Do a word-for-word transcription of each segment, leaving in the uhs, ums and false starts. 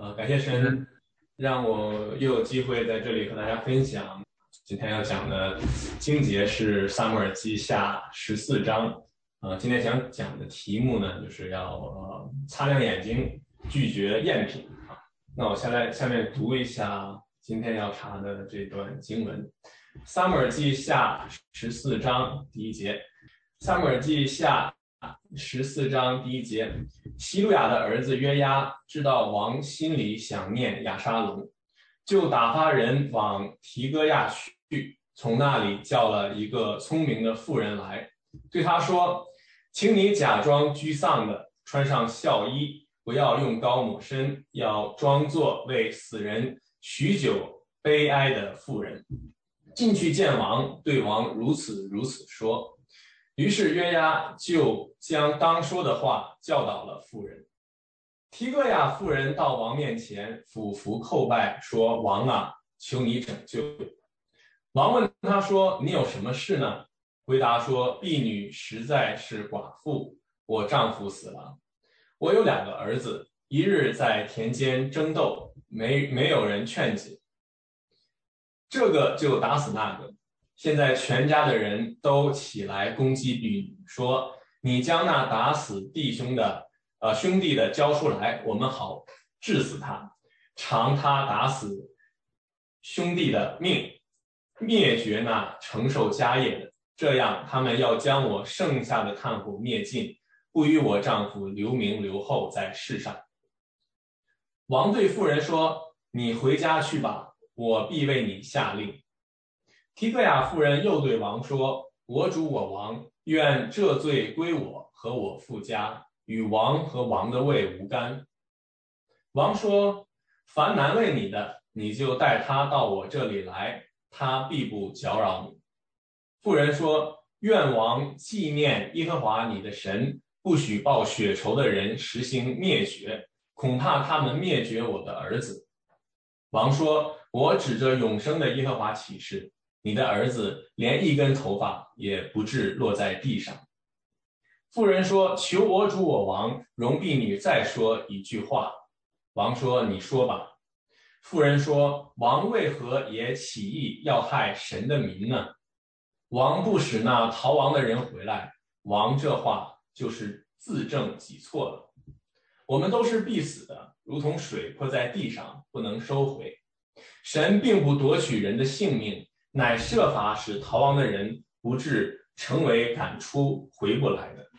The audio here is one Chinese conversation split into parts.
呃，感谢神让我又有机会在这里和大家分享。今天要讲的经节是撒母耳记下十四章。呃，今天想讲的题目呢，就是要呃擦亮眼睛，拒绝赝品啊。那我下来下面读一下今天要查的这段经文：撒母耳记下十四章第一节。撒母耳记下十四章第一节，希路亚的儿子约押知道王心里想念亚沙龙，就打发人往提哥亚去，从那里叫了一个聪明的妇人来，对他说：请你假装居丧的，穿上孝衣，不要用膏抹身，要装作为死人许久悲哀的妇人，进去见王，对王如此如此说。于是约押就将当说的话教导了妇人。提哥亚妇人到王面前俯伏叩拜，说：王啊，求你拯救。王问他说：你有什么事呢？回答说：婢女实在是寡妇，我丈夫死了，我有两个儿子，一日在田间争斗，没没有人劝解，这个就打死那个。现在全家的人都起来攻击婢女，说：你将那打死弟兄的呃兄弟的交出来，我们好治死他，偿他打死兄弟的命，灭绝那承受家业的。这样他们要将我剩下的炭火灭尽，不与我丈夫留名留后在世上。王对妇人说：你回家去吧，我必为你下令。提哥亚妇人又对王说：我主我王，愿这罪归我和我父家，与王和王的位无干。王说：凡难为你的，你就带他到我这里来，他必不搅扰你。妇人说：愿王纪念耶和华你的神，不许报血仇的人实行灭绝，恐怕他们灭绝我的儿子。王说：我指着永生的耶和华起誓，你的儿子连一根头发也不致落在地上。妇人说：求我主我王容婢女再说一句话。王说：你说吧。妇人说：王为何也起意要害神的民呢？王不使那逃亡的人回来，王这话就是自证己错了。我们都是必死的，如同水泼在地上，不能收回。神并不夺取人的性命，乃设法使逃亡的人不致成为赶出回不来的。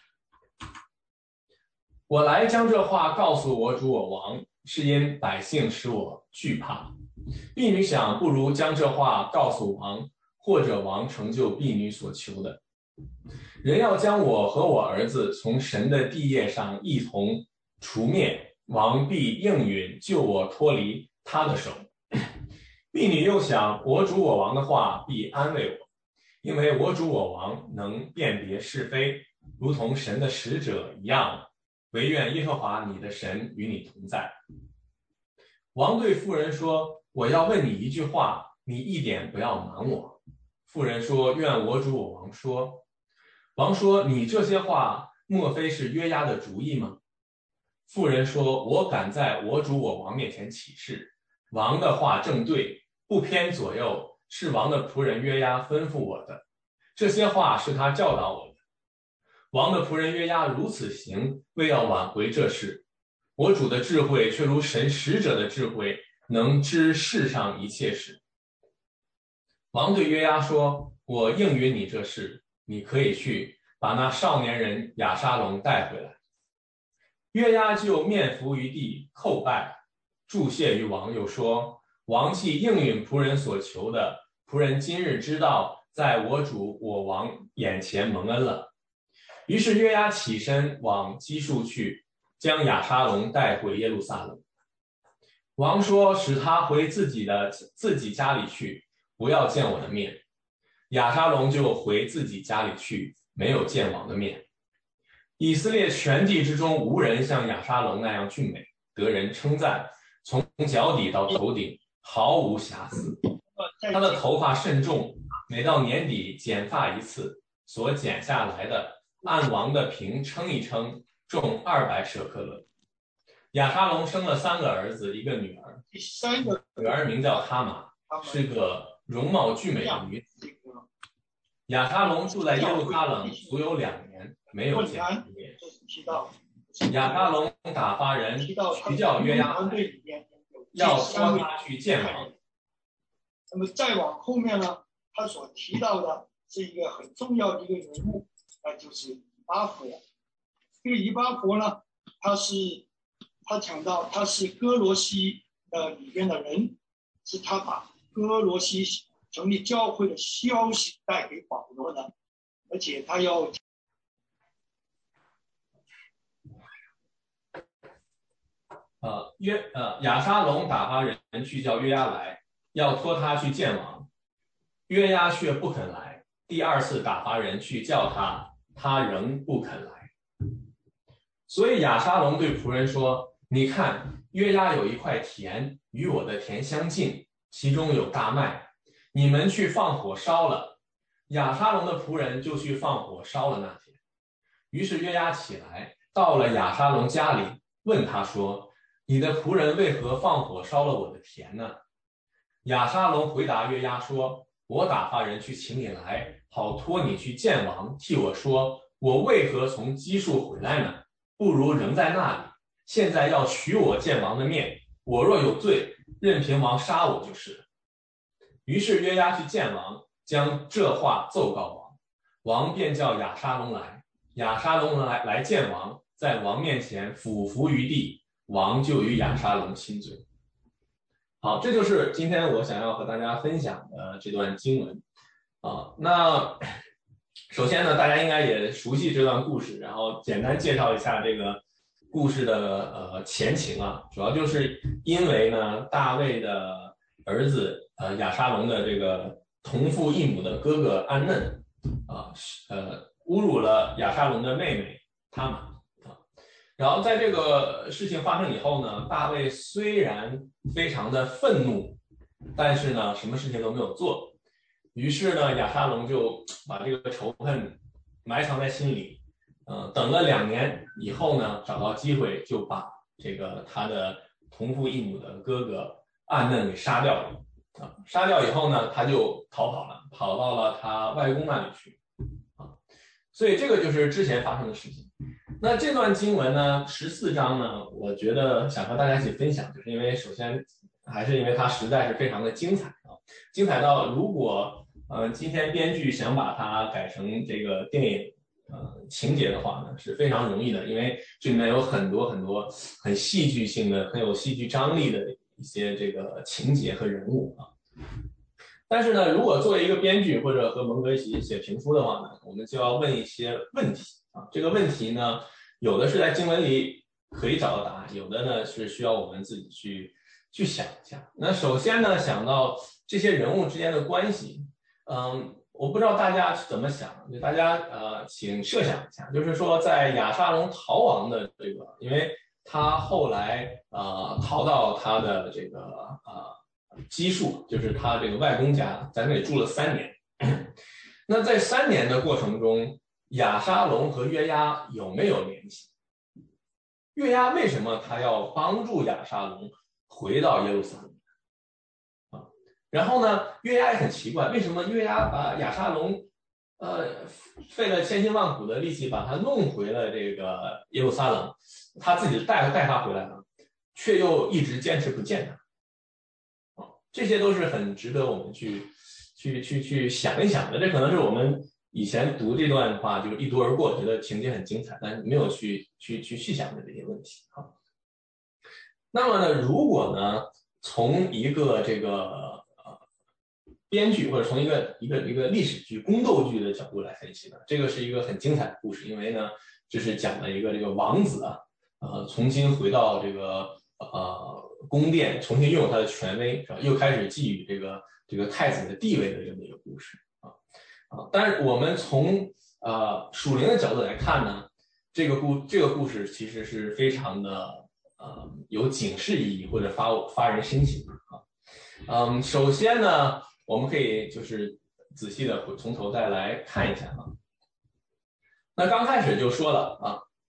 我来将这话告诉我主我王，是因百姓使我惧怕。婢女想，不如将这话告诉王，或者王成就婢女所求的。人要将我和我儿子从神的地业上一同除灭，王必应允救我脱离他的手。婢女又想，我主我王的话必安慰我，因为我主我王能辨别是非，如同神的使者一样，惟愿耶和华你的神与你同在。王对妇人说：我要问你一句话，你一点不要瞒我。妇人说：愿我主我王说。王说：你这些话莫非是约押的主意吗？妇人说：我敢在我主我王面前起誓，王的话正对，不偏左右，是王的仆人约押吩咐我的，这些话是他教导我的。王的仆人约押如此行，为要挽回这事。我主的智慧却如神使者的智慧，能知世上一切事。王对约押说：我应允你这事，你可以去把那少年人亚沙龙带回来。约押就面伏于地叩拜，祝谢于王，又说：王既应允仆人所求的，仆人今日知道在我主我王眼前蒙恩了。于是约押起身往基述去，将亚沙龙带回耶路撒冷。王说：使他回自己的自己家里去，不要见我的面。亚沙龙就回自己家里去，没有见王的面。以色列全地之中无人像亚沙龙那样俊美，得人称赞，从脚底到头顶毫无瑕疵。他的头发甚重，每到年底剪发一次，所剪下来的按王的平称一称，重二百舍克勒。 亚沙龙生了三个儿子，一个女儿。 第三个女儿名叫他玛，是个容貌俊美的女子。亚沙龙住在耶路撒冷足有两年，没有见过面。亚沙龙打发人去叫约押来，要托他去见王。 那么再往后面呢，他所提到的是一个很重要的一个人物，那就是以巴弗。这个以巴弗呢，他是他讲到他是哥罗西的里边的人，是他把哥罗西成立教会的消息带给保罗的，而且他要呃约呃亚沙龙打发人去叫约押来，要托他去见王。约押却不肯来，第二次打发人去叫他，他仍不肯来。所以亚沙龙对仆人说：“你看，约押有一块田，与我的田相近，其中有大麦，你们去放火烧了。”亚沙龙的仆人就去放火烧了那田。于是约押起来，到了亚沙龙家里，问他说：“你的仆人为何放火烧了我的田呢？”亚沙龙回答约押说：“我打发人去请你来，好托你去见王，替我说，我为何从基述回来呢？不如仍在那里。现在要许我见王的面，我若有罪，任凭王杀我就是了。”于是约押去见王，将这话奏告王，王便叫亚沙龙来。亚沙龙来来见王，在王面前俯伏于地，王就与亚沙龙亲嘴。好，这就是今天我想要和大家分享的这段经文啊。那首先呢，大家应该也熟悉这段故事，然后简单介绍一下这个故事的呃前情啊。主要就是因为呢，大卫的儿子呃亚沙龙的这个同父异母的哥哥暗嫩啊呃侮辱了亚沙龙的妹妹他玛啊。然后在这个事情发生以后呢，大卫虽然非常的愤怒，但是呢，什么事情都没有做。于是呢，亚沙龙就把这个仇恨埋藏在心里，呃，等了两年以后呢，找到机会就把这个他的同父异母的哥哥暗嫩给杀掉了。啊，杀掉以后呢，他就逃跑了，跑到了他外公那里去。啊，所以这个就是之前发生的事情。那这段经文呢，十四章呢，我觉得想和大家一起分享，就是因为首先还是因为它实在是非常的精彩啊，精彩到如果呃今天编剧想把它改成这个电影呃情节的话呢，是非常容易的，因为这里面有很多很多很戏剧性的、很有戏剧张力的一些这个情节和人物啊。但是呢，如果作为一个编剧或者和蒙哥一起写评书的话呢，我们就要问一些问题啊。这个问题呢，有的是在经文里可以找到答案，有的呢是需要我们自己去去想一下。那首先呢，想到这些人物之间的关系，嗯，我不知道大家是怎么想，就大家呃，请设想一下，就是说在亚沙龙逃亡的这个，因为他后来呃逃到他的这个呃。基数，就是他这个外公家，在那里住了三年。那在三年的过程中，亚沙龙和约押有没有联系？约押为什么他要帮助亚沙龙回到耶路撒冷啊？然后呢，约押也很奇怪，为什么约押把亚沙龙呃费了千辛万苦的力气把他弄回了这个耶路撒冷，他自己带带他回来了，却又一直坚持不见他？这些都是很值得我们去去去去想一想的。这可能是我们以前读这段话就一读而过，觉得情节很精彩，但是没有去去去细想的这些问题啊。那么呢，如果呢，从一个这个呃编剧或者从一个一个一个历史剧、宫斗剧的角度来分析呢，这个是一个很精彩的故事，因为呢，就是讲了一个这个王子啊，呃，重新回到这个呃。宫殿重新拥有他的权威，是吧？又开始觊觎这个这个太子的地位的这么一个故事啊啊！但是我们从呃属灵的角度来看呢，这个故这个故事其实是非常的呃有警示意义或者发发人深省啊。嗯，首先呢，我们可以就是仔细的从头再来看一下啊。那刚开始就说了啊，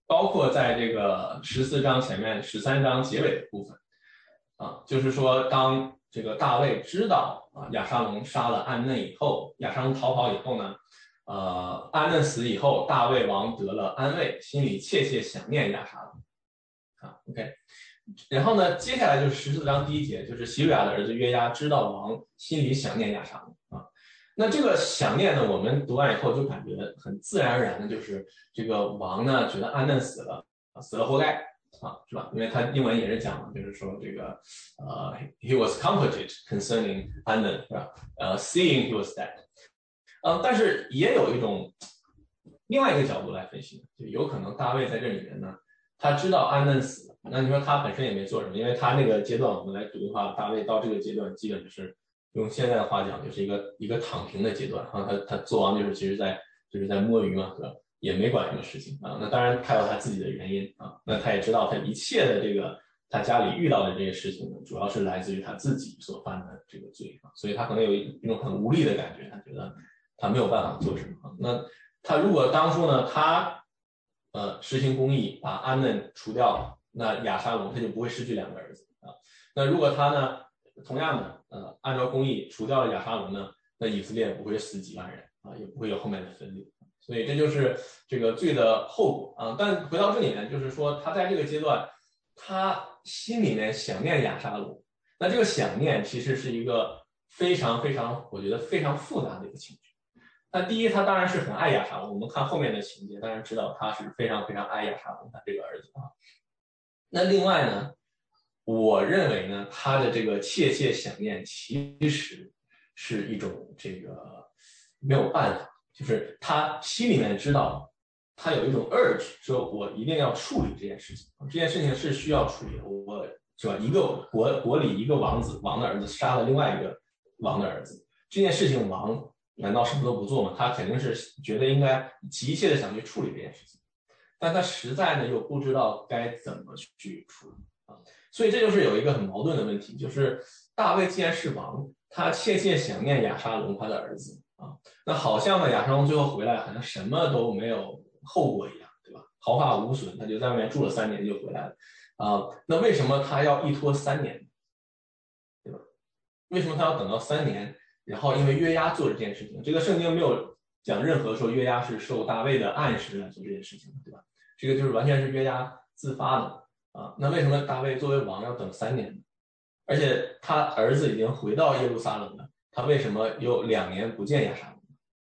包括在这个十四章前面十三章结尾的部分啊，就是说当这个大卫知道啊亚沙龙杀了暗嫩以后，亚沙龙逃跑以后呢，呃，暗嫩死以后，大卫王得了安慰，心里切切想念亚沙龙啊。OK， 然后呢，接下来就是十四章第一节，就是希鲁雅的儿子约押知道王心里想念亚沙龙啊。那这个想念呢，我们读完以后就感觉很自然而然的，就是这个王呢觉得安嫩死了，死了活该啊，是吧？因为他英文也是讲了，就是说这个呃 he was comforted concerning 安嫩，是吧？呃 seeing he was dead， 呃，但是也有一种另外一个角度来分析，就有可能大卫在这里面呢，他知道安嫩死了，那你说他本身也没做什么，因为他那个阶段我们来读的话，大卫到这个阶段基本就是用现在的话讲，就是一个一个躺平的阶段啊，他他做王就是其实在就是在摸鱼嘛，是吧？也没管什么事情啊。那当然他有他自己的原因啊，那他也知道他一切的这个他家里遇到的这些事情呢，主要是来自于他自己所犯的这个罪啊，所以他可能有一种很无力的感觉，他觉得他没有办法做什么。那他如果当初呢，他呃实行公义，把安嫩除掉了，那亚沙龙他就不会失去两个儿子啊。那如果他呢，同样的呃按照公义除掉了亚沙龙呢，那以色列不会死几万人啊，也不会有后面的分裂。所以这就是这个罪的后果啊。但回到这里面，就是说他在这个阶段，他心里面想念亚沙龙，那这个想念其实是一个非常非常，我觉得非常复杂的一个情绪。那第一，他当然是很爱亚沙龙，我们看后面的情节，当然知道他是非常非常爱亚沙龙他这个儿子啊。那另外呢，我认为呢，他的这个切切想念其实是一种这个没有办法，就是他心里面知道，他有一种 urge， 说我一定要处理这件事情，这件事情是需要处理的，我是吧？一个国国里一个王子，王的儿子杀了另外一个王的儿子，这件事情王难道什么都不做吗？他肯定是觉得应该急切的想去处理这件事情，但他实在呢又不知道该怎么去处理啊，所以这就是有一个很矛盾的问题，就是大卫既然是王，他切切想念亚沙龙他的儿子啊，那好像呢亚沙龙最后回来好像什么都没有后果一样，对吧？毫发无损，他就在外面住了三年就回来了啊，那为什么他要一拖三年，对吧？为什么他要等到三年？然后因为约押做这件事情，这个圣经没有讲任何说约押是受大卫的暗示来做这件事情，对吧？这个就是完全是约押自发的啊。那为什么大卫作为王要等三年呢？而且他儿子已经回到耶路撒冷了，他为什么有两年不见亚沙龙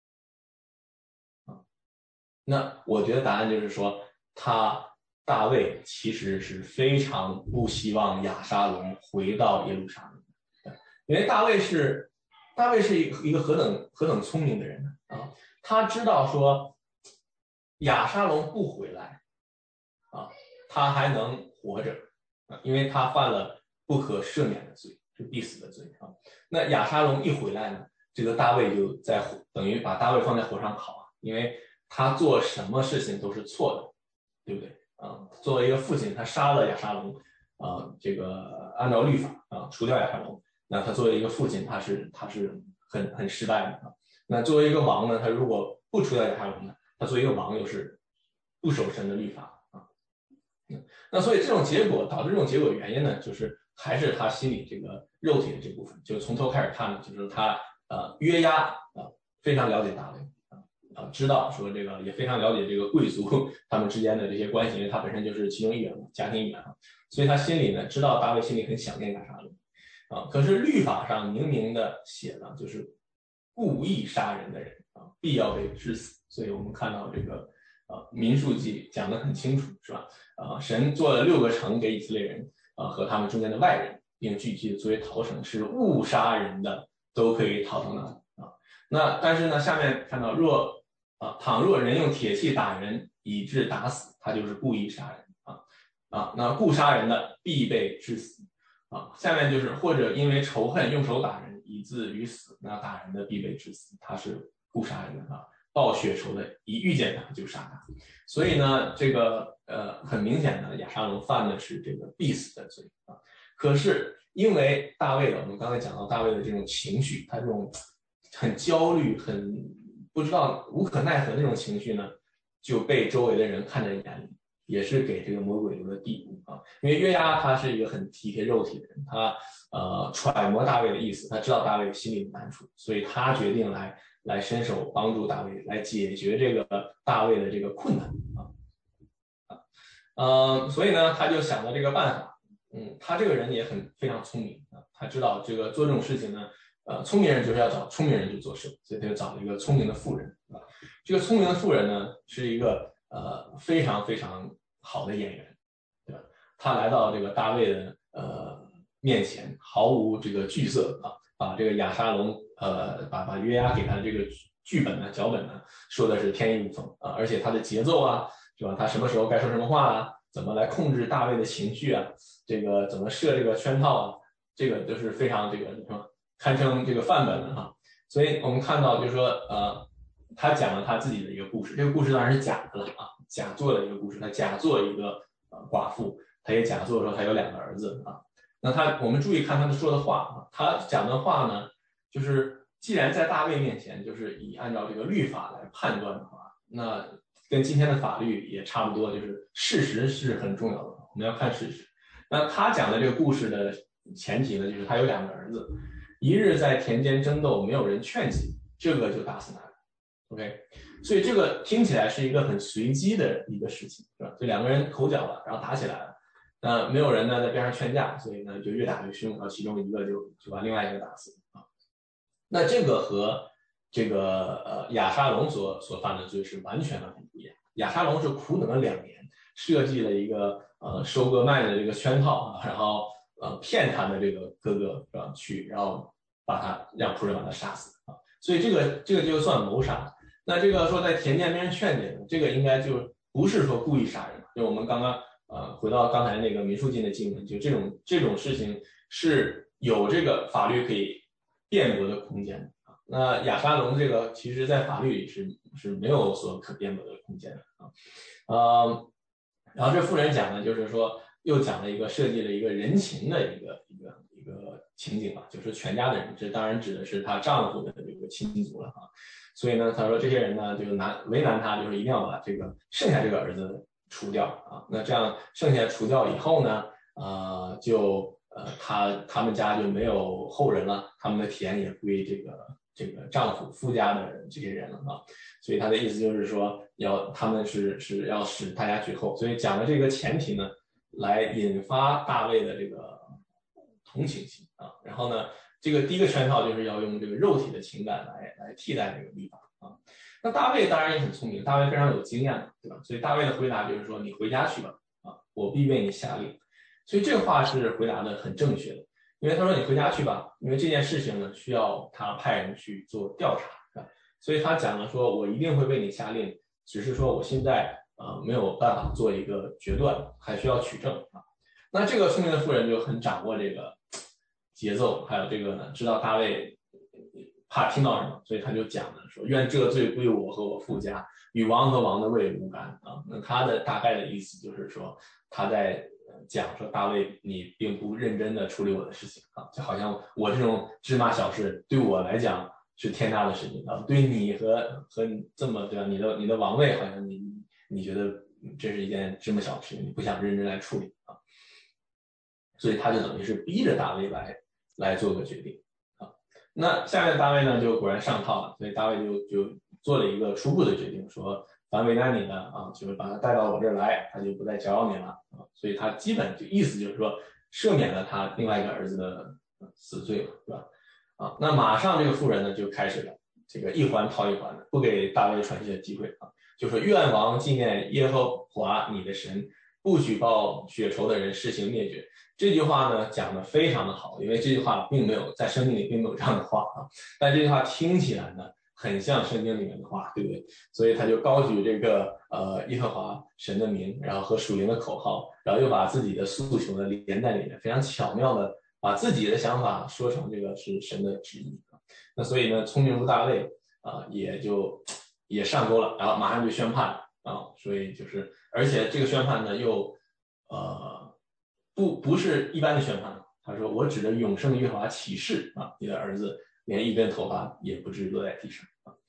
啊？那我觉得答案就是说，他大卫其实是非常不希望亚沙龙回到耶路撒冷的，因为大卫是。大卫是一个何等何等聪明的人呢啊！他知道说亚沙龙不回来啊，他还能活着啊，因为他犯了不可赦免的罪，是必死的罪啊。那亚沙龙一回来呢，这个大卫就在等于把大卫放在火上烤啊，因为他做什么事情都是错的，对不对啊？作为一个父亲，他杀了亚沙龙啊，这个按照律法啊，除掉亚沙龙。那他作为一个父亲，他是他是很很失败的啊。那作为一个王呢，他如果不除掉亚沙龙呢，他作为一个王又是不守神的律法啊。那所以这种结果导致这种结果原因呢，就是还是他心里这个肉体的这部分，就从头开始看呢，就是他呃约押啊非常了解大卫啊啊，知道说这个也非常了解这个贵族他们之间的这些关系，因为他本身就是其中一员嘛，家庭一员啊，所以他心里呢知道大卫心里很想念亚沙龙。啊，可是律法上明明的写了，就是故意杀人的人啊，必要被治死。所以我们看到这个呃民数记讲得很清楚，是吧？啊，神做了六个城给以色列人啊和他们中间的外人，并具体作为逃城，是误杀人的都可以逃到那啊。那但是呢，下面看到若啊，倘若人用铁器打人以致打死，他就是故意杀人啊啊，那故杀人的必被治死。啊，下面就是或者因为仇恨用手打人以至于死，那打人的必被致死，他是故杀人的啊，报血仇的，一遇见他就杀他。所以呢，这个呃很明显的亚沙龙犯的是这个必死的罪啊。可是因为大卫的，我们刚才讲到大卫的这种情绪，他这种很焦虑、很不知道无可奈何的这种情绪呢，就被周围的人看在眼里， 也是给这个魔鬼留了地步啊。因为约押他是一个很体贴肉体的人，他呃揣摩大卫的意思，他知道大卫心里的难处，所以他决定来来伸手帮助大卫，来解决这个大卫的这个困难啊啊呃，所以呢，他就想到这个办法。嗯，他这个人也很非常聪明啊，他知道这个做这种事情呢，呃，聪明人就是要找聪明人去做事，所以他就找了一个聪明的妇人啊。这个聪明的妇人呢，是一个呃非常非常好的演员，对吧？他来到这个大卫的呃面前，毫无这个惧色啊，把这个亚沙龙呃把把约押给他的这个剧本呢脚本呢说的是天衣无缝啊，而且他的节奏啊，是吧？他什么时候该说什么话啊？怎么来控制大卫的情绪啊？这个怎么设这个圈套啊？这个都是非常这个什么堪称这个范本的哈。所以我们看到就是说呃，他讲了他自己的一个故事，这个故事当然是假的了啊，假作的一个故事，他假作一个呃寡妇，他也假作说他有两个儿子啊。那他我们注意看他说的话啊，他讲的话呢，就是既然在大卫面前就是以按照这个律法来判断的话，那跟今天的法律也差不多，就是事实是很重要的，我们要看事实。那他讲的这个故事的前提呢，就是他有两个儿子，一日在田间争斗，没有人劝解，这个就打死那个。OK， 所以这个听起来是一个很随机的一个事情，是吧？这两个人口角了，然后打起来了，那没有人呢在边上劝架，所以呢就越打越凶，然后其中一个就就把另外一个打死啊。那这个和这个呃亚沙龙所所犯的罪是完全完全不一样。亚沙龙是苦等了两年，设计了一个呃收割麦的这个圈套，然后呃骗他的这个哥哥是吧去，然后把他让仆人把他杀死啊。所以这个这个就算谋杀。那这个说在田间边劝解呢，这个应该就不是说故意杀人，就我们刚刚呃回到刚才那个民数记的经文，就这种这种事情是有这个法律可以辩驳的空间的啊。那亚沙龙这个其实在法律里是是没有所可辩驳的空间的啊。呃，然后这妇人讲呢，就是说又讲了一个设计了一个人情的一个一个一个情景吧，就是全家的人，这当然指的是她丈夫的这个亲族了啊。所以呢，他说这些人呢，就难为难他，就是一定要把这个剩下这个儿子除掉啊。那这样剩下除掉以后呢，呃，就呃他他们家就没有后人了，他们的田也归这个这个丈夫夫家的这些人了啊。所以他的意思就是说，要他们是是要使大家绝后。所以讲的这个前提呢，来引发大卫的这个同情心啊。然后呢，这个第一个圈套就是要用这个肉体的情感来来替代这个律法啊。那大卫当然也很聪明，大卫非常有经验嘛，对吧？所以大卫的回答就是说：“你回家去吧，啊，我必为你下令。”所以这个话是回答的很正确的，因为他说：“你回家去吧，因为这件事情呢需要他派人去做调查，是吧？”所以他讲了说：“我一定会为你下令，只是说我现在呃没有办法做一个决断，还需要取证啊。”那这个聪明的妇人就很掌握这个节奏，还有这个呢，知道大卫怕听到什么，所以他就讲了说：“愿这罪归我和我父家，与王和王的位无干啊。”那他的大概的意思就是说，他在讲说大卫，你并不认真的处理我的事情啊，就好像我这种芝麻小事对我来讲是天大的事情啊，对你和和你这么对吧？你的你的王位好像你你觉得这是一件芝麻小事，你不想认真来处理啊，所以他就等于是逼着大卫来来做个决定啊。那下面大卫呢就果然上套了，所以大卫就就做了一个初步的决定，说凡为难你的啊，就是把他带到我这儿来，他就不再搅扰你了啊。所以他基本就意思就是说赦免了他另外一个儿子的死罪嘛，对吧？啊，那马上这个妇人呢就开始了这个一环套一环的，不给大卫喘息的机会啊，就说愿王纪念耶和华你的神，不许报血仇的人施行灭绝。这句话呢讲得非常的好，因为这句话并没有在圣经里并没有这样的话啊，但这句话听起来呢很像圣经里面的话，对不对？所以他就高举这个呃耶和华神的名，然后和属灵的口号，然后又把自己的诉求呢连在里面，非常巧妙的把自己的想法说成这个是神的旨意。那所以呢，聪明如大卫啊、呃，也就也上钩了，然后马上就宣判啊，所以就是而且这个宣判呢又呃不不是一般的宣判，他说我指着永生的耶和华起誓啊，你的儿子连一根头发也不至于落在地上啊。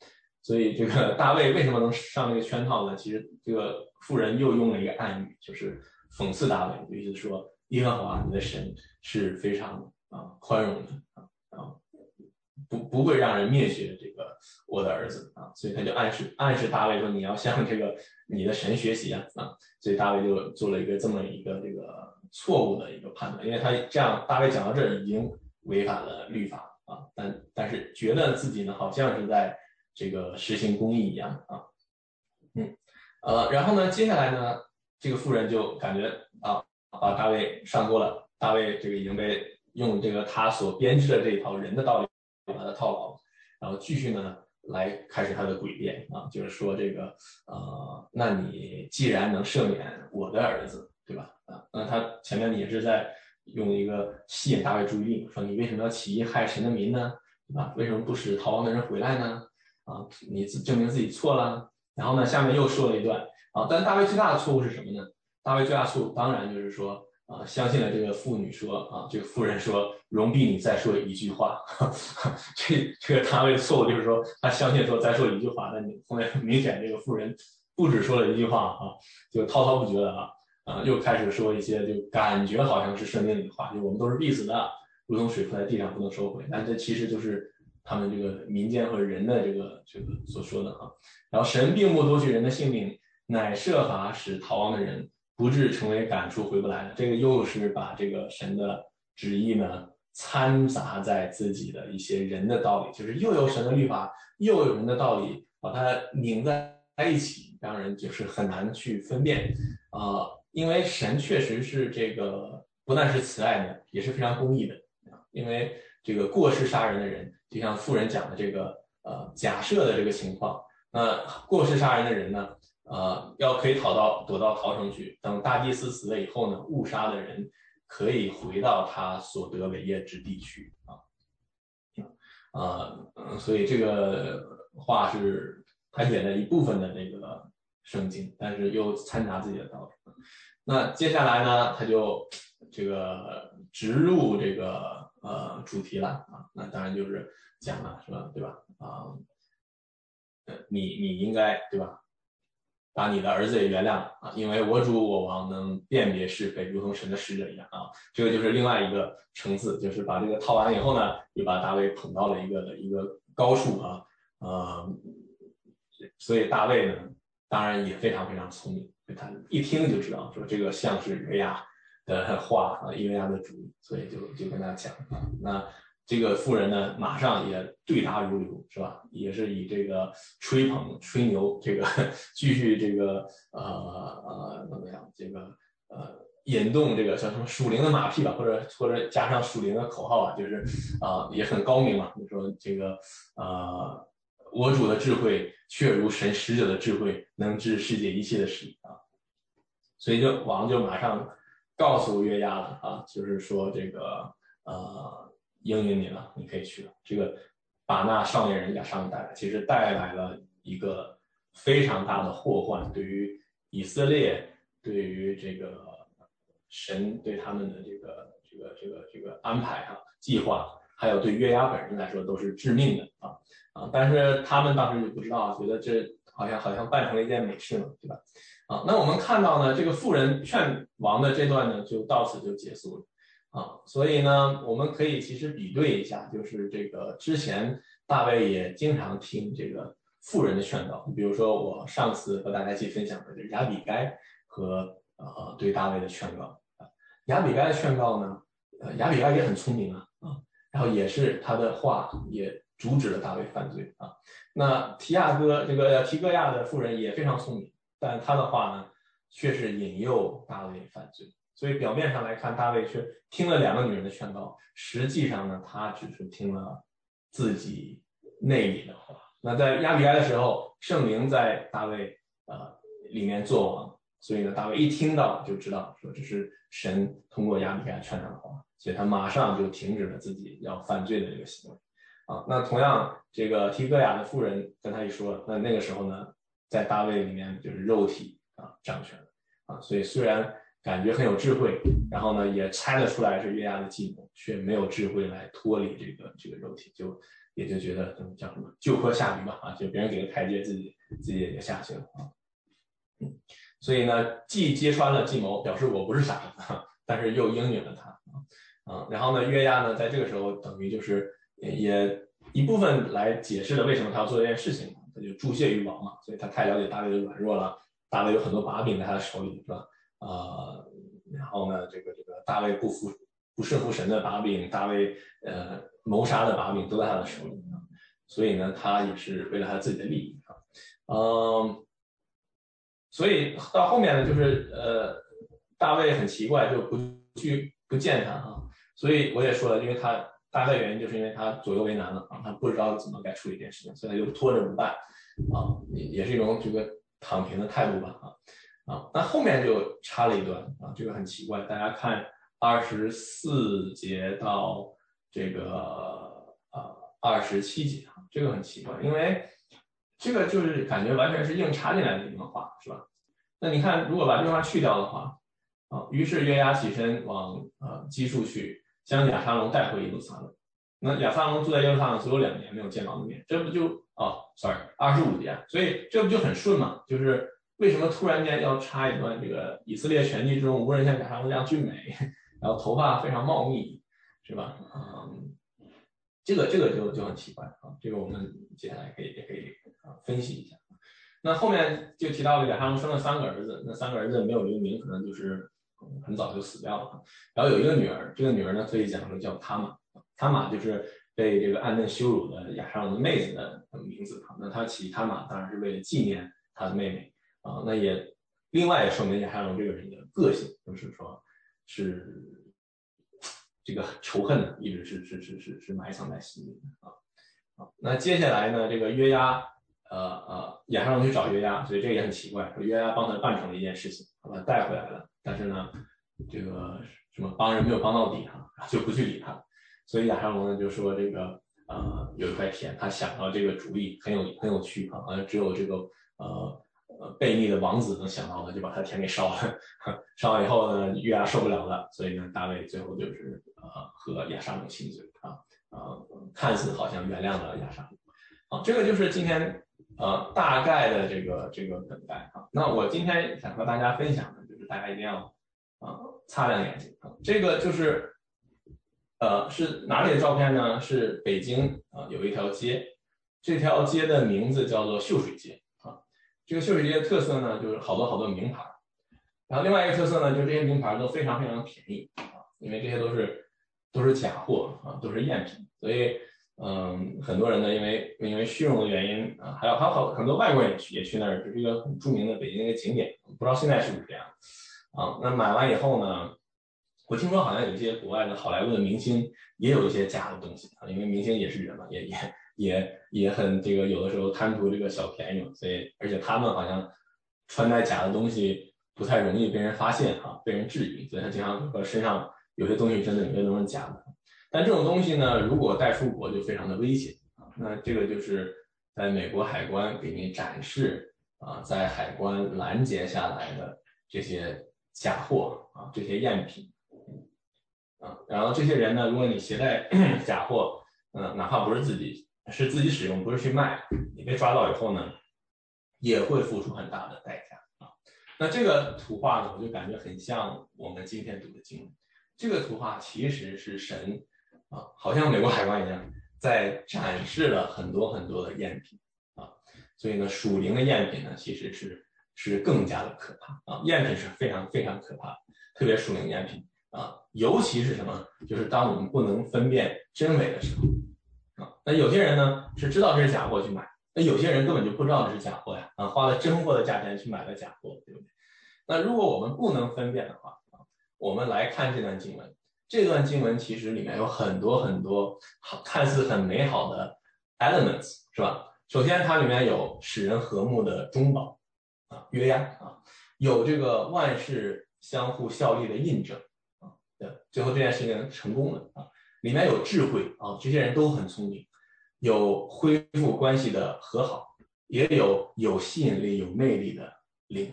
所以这个大卫为什么能上这个圈套呢？其实这个妇人又用了一个暗语，就是讽刺大卫，就意思说耶和华你的神是非常啊宽容的啊啊。不不会让人灭绝这个我的儿子啊，所以他就暗示暗示大卫说你要向这个你的神学习啊啊，所以大卫就做了一个这么一个这个错误的一个判断，因为他这样大卫讲到这儿已经违反了律法啊，但但是觉得自己呢好像是在这个实行公义一样啊，嗯呃，然后呢接下来呢这个妇人就感觉啊把大卫上钩了，大卫这个已经被用这个他所编织的这一套人的道理把他套牢，然后继续呢来开始他的诡辩啊，就是说这个呃，那你既然能赦免我的儿子，对吧？啊，那他前面也是在用一个吸引大卫注意力，说你为什么要起义害神的民呢？对吧？为什么不使逃亡的人回来呢？啊，你证明自己错了。然后呢，下面又说了一段啊，但大卫最大的错误是什么呢？大卫最大的错误当然就是说。啊，相信了这个妇女说啊，这个妇人说，容必你再说一句话。这这个大卫的错误就是说，他相信说再说一句话，那你后面明显这个妇人不止说了一句话啊，就滔滔不绝的啊啊，又开始说一些就感觉好像是圣经里的话，就我们都是必死的，如同水铺在地上不能收回，但这其实就是他们这个民间和人的这个这个所说的啊。然后神并不夺取人的性命，乃设法使逃亡的人。不致成为赶出回不来的，这个又是把这个神的旨意呢掺杂在自己的一些人的道理，就是又有神的律法，又有人的道理，把它拧在一起，让人就是很难去分辨啊、呃。因为神确实是这个不但是慈爱的，也是非常公义的。因为这个过失杀人的人，就像妇人讲的这个呃假设的这个情况，那过失杀人的人呢？呃，要可以逃到躲到逃城去，等大祭司死了以后呢，误杀的人可以回到他所得伟业之地去啊啊、呃，所以这个话是他演的一部分的那个圣经，但是又掺杂自己的道理。那接下来呢，他就这个植入这个呃主题了啊，那当然就是讲了是吧，对吧？啊，呃，你你应该对吧？把你的儿子也原谅啊，因为我主我王能辨别是非，如同神的使者一样啊。这个就是另外一个层次，就是把这个套完以后呢，又把大卫捧到了一个一个高处啊，呃，所以大卫呢，当然也非常非常聪明，他一听就知道说这个像是约押的话啊，约押的主意，所以就就跟他讲啊，那。这个妇人呢，马上也对答如流，是吧？也是以这个吹捧、吹牛，这个继续这个呃呃怎么样？这个呃引动这个叫什么属灵的马屁吧，或者或者加上属灵的口号啊，就是啊、呃、也很高明嘛。就说这个呃我主的智慧却如神使者的智慧，能知世界一切的事啊。所以就王就马上告诉约押了啊，就是说这个呃。应允你了，你可以去了。这个把那少年人亚上带来，其实带来了一个非常大的祸患，对于以色列，对于这个神对他们的这个这个这个这个安排啊、计划，还有对约押本人来说都是致命的啊啊！但是他们当时就不知道，觉得这好像好像办成了一件美事嘛，对吧？啊，那我们看到呢，这个妇人劝王的这段呢，就到此就结束了。啊，所以呢，我们可以其实比对一下，就是这个之前大卫也经常听这个妇人的劝告，比如说我上次和大家一起分享的这亚比该和呃对大卫的劝告啊，亚比该的劝告呢，呃亚比该也很聪明啊啊，然后也是他的话也阻止了大卫犯罪啊。那提亚哥这个提哥亚的妇人也非常聪明，但他的话呢，却是引诱大卫犯罪。所以表面上来看，大卫却听了两个女人的劝告，实际上呢，他只是听了自己内里的话。那在亚比该的时候，圣灵在大卫呃里面作王，所以呢，大卫一听到就知道说这是神通过亚比该劝他的话，所以他马上就停止了自己要犯罪的这个行为。啊，那同样，这个提哥亚的妇人跟他一说，那那个时候呢，在大卫里面就是肉体啊掌权啊，所以虽然感觉很有智慧，然后呢也猜得出来是月牙的计谋，却没有智慧来脱离这个这个肉体，就也就觉得叫什么就坡下驴吧啊，就别人给个台阶，自己自己也下去了啊。嗯，所以呢，既揭穿了计谋，表示我不是傻子，但是又应允了他啊。然后呢，月牙呢在这个时候等于就是也一部分来解释了为什么他要做这件事情，他就注谢于王嘛，所以他太了解大卫的软弱了，大卫有很多把柄在他的手里，是吧？呃，然后呢，这个这个大卫不服不顺服神的把柄，大卫呃谋杀的把柄都在他的手里啊，所以呢，他也是为了他自己的利益啊，嗯，所以到后面呢，就是呃，大卫很奇怪，就不去不见他啊，所以我也说了，因为他大概原因就是因为他左右为难了啊，他不知道怎么该处理这件事情，所以他就拖着不办啊，也是一种这个躺平的态度吧啊。啊，那后面就插了一段啊，这个很奇怪。大家看二十四节到这个呃二十七节啊，这个很奇怪，因为这个就是感觉完全是硬插进来的一段话，是吧？那你看，如果把这句话去掉的话，啊，于是约押起身往呃基述去，将亚沙龙带回耶路撒冷。那亚沙龙住在耶路撒冷只有两年没有见王的面，这不就哦 ，sorry， 二十五节，所以这不就很顺嘛？就是为什么突然间要插一段这个以色列全剧中无人像亚沙龙这样俊美，然后头发非常茂密，是吧？嗯，这个这个就就很奇怪啊，这个我们接下来可以也可以啊分析一下。那后面就提到了亚沙龙生了三个儿子，那三个儿子没有留名，可能就是很早就死掉了。然后有一个女儿，这个女儿呢可以讲说叫塔玛，塔玛就是被这个暗嫩羞辱的亚沙龙的妹子的名字啊。那他起塔玛当然是为了纪念他的妹妹啊。那也另外也说明亚沙龙这个人的个性，就是说是这个仇恨呢一直是是是是是埋藏在心里的啊。啊，那接下来呢，这个约押。呃呃，亚沙龙去找约押，所以这个也很奇怪。约押帮他办成了一件事情，把他带回来了，但是呢，这个什么帮人没有帮到底哈，就不去理他。所以亚沙龙呢就说这个呃有一块田，他想到这个主意很有很有趣啊，好像只有这个呃呃悖逆的王子能想到的，就把他田给烧了。烧完以后呢，约押受不了了，所以呢，大卫最后就是呃和亚沙龙亲嘴啊，呃看似好像原谅了亚沙龙。好，这个就是今天。呃，大概的这个这个梗概啊，那我今天想和大家分享的就是大家一定要啊、呃、擦亮眼睛啊，这个就是呃是哪里的照片呢？是北京啊、呃、有一条街，这条街的名字叫做秀水街啊。这个秀水街的特色呢，就是好多好多名牌，然后另外一个特色呢，就是这些名牌都非常非常便宜啊，因为这些都是都是假货啊，都是赝品，所以。嗯，很多人呢，因为因为虚荣的原因啊，还有还有好很多外国人也去也去那儿，这是一个很著名的北京的一个景点，不知道现在是不是这样啊？那买完以后呢，我听说好像有一些国外的好莱坞的明星也有一些假的东西啊，因为明星也是人嘛，也也也也很这个有的时候贪图这个小便宜嘛，所以而且他们好像穿戴假的东西不太容易被人发现啊，被人质疑，所以他经常说身上有些东西真的，有些东西假的。但这种东西呢，如果带出国就非常的危险啊。那这个就是在美国海关给您展示啊，在海关拦截下来的这些假货啊，这些赝品啊。然后这些人呢，如果你携带假货，嗯、呃，哪怕不是自己是自己使用，不是去卖，你被抓到以后呢，也会付出很大的代价啊。那这个图画呢，我就感觉很像我们今天读的经文。这个图画其实是神。啊，好像美国海关一样，在展示了很多很多的赝品啊，所以呢，属灵的赝品呢，其实是是更加的可怕啊，赝品是非常非常可怕，特别属灵赝品啊，尤其是什么，就是当我们不能分辨真伪的时候啊，那有些人呢是知道这是假货去买，那有些人根本就不知道这是假货呀，啊，花了真货的价钱去买了假货，对不对？那如果我们不能分辨的话啊，我们来看这段经文。这段经文其实里面有很多很多好看似很美好的 elements， 是吧？首先，它里面有使人和睦的中保啊，约押啊，有这个万事相互效力的印证啊，对，最后这件事情成功了啊。里面有智慧啊，这些人都很聪明，有恢复关系的和好，也有有吸引力、有魅力的领袖